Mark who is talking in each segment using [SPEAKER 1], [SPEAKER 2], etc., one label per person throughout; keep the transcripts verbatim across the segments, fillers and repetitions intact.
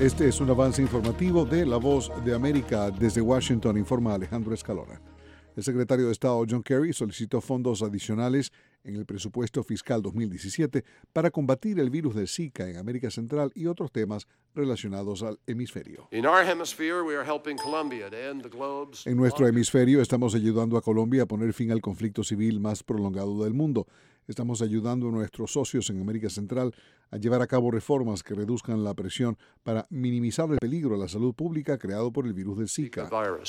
[SPEAKER 1] Este es un avance informativo de La Voz de América. Desde Washington informa Alejandro Escalona. El secretario de Estado John Kerry solicitó fondos adicionales en el presupuesto fiscal dos mil diecisiete para combatir el virus del Zika en América Central y otros temas relacionados al hemisferio. En nuestro hemisferio estamos ayudando a Colombia a poner fin al conflicto civil más prolongado del mundo. Estamos ayudando a nuestros socios en América Central a llevar a cabo reformas que reduzcan la presión para minimizar el peligro a la salud pública creado por el virus del Zika.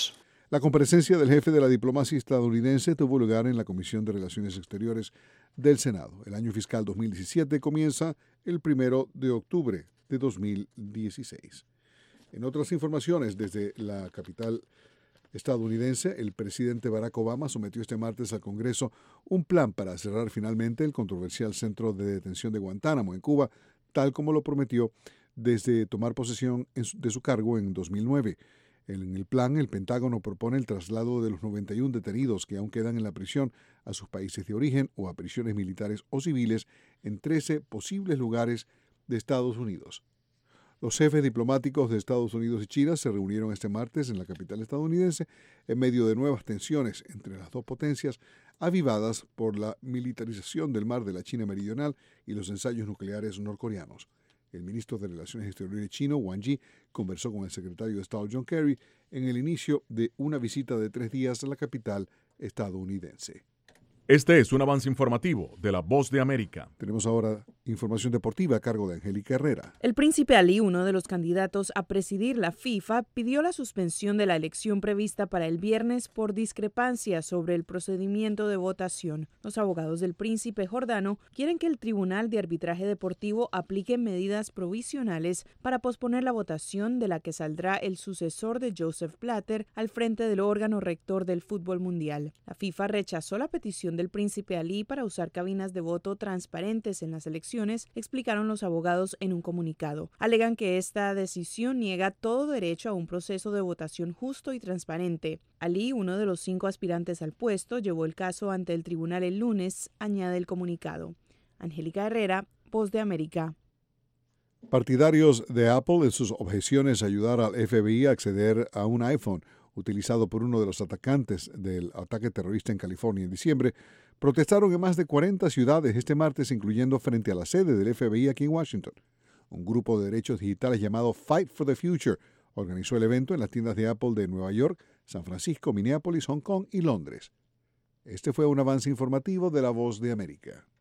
[SPEAKER 1] La comparecencia del jefe de la diplomacia estadounidense tuvo lugar en la Comisión de Relaciones Exteriores del Senado. El año fiscal dos mil diecisiete comienza el primero de octubre de dos mil dieciséis. En otras informaciones, desde la capital estadounidense, el presidente Barack Obama sometió este martes al Congreso un plan para cerrar finalmente el controversial centro de detención de Guantánamo en Cuba, tal como lo prometió desde tomar posesión de su cargo en dos mil nueve. En el plan, el Pentágono propone el traslado de los noventa y uno detenidos que aún quedan en la prisión a sus países de origen o a prisiones militares o civiles en trece posibles lugares de Estados Unidos. Los jefes diplomáticos de Estados Unidos y China se reunieron este martes en la capital estadounidense en medio de nuevas tensiones entre las dos potencias avivadas por la militarización del mar de la China Meridional y los ensayos nucleares norcoreanos. El ministro de Relaciones Exteriores chino, Wang Yi, conversó con el secretario de Estado John Kerry en el inicio de una visita de tres días a la capital estadounidense.
[SPEAKER 2] Este es un avance informativo de La Voz de América.
[SPEAKER 1] Tenemos ahora información deportiva a cargo de Angélica Herrera.
[SPEAKER 3] El príncipe Ali, uno de los candidatos a presidir la FIFA, pidió la suspensión de la elección prevista para el viernes por discrepancias sobre el procedimiento de votación. Los abogados del príncipe jordano quieren que el Tribunal de Arbitraje Deportivo aplique medidas provisionales para posponer la votación de la que saldrá el sucesor de Joseph Blatter al frente del órgano rector del fútbol mundial. La FIFA rechazó la petición del príncipe Ali para usar cabinas de voto transparentes en las elecciones, explicaron los abogados en un comunicado. Alegan que esta decisión niega todo derecho a un proceso de votación justo y transparente. Ali, uno de los cinco aspirantes al puesto, llevó el caso ante el tribunal el lunes, añade el comunicado. Angélica Herrera, Voz de América.
[SPEAKER 1] Partidarios de Apple en sus objeciones a ayudar al F B I a acceder a un iPhone utilizado por uno de los atacantes del ataque terrorista en California en diciembre, protestaron en más de cuarenta ciudades este martes, incluyendo frente a la sede del F B I aquí en Washington. Un grupo de derechos digitales llamado Fight for the Future organizó el evento en las tiendas de Apple de Nueva York, San Francisco, Minneapolis, Hong Kong y Londres. Este fue un avance informativo de La Voz de América.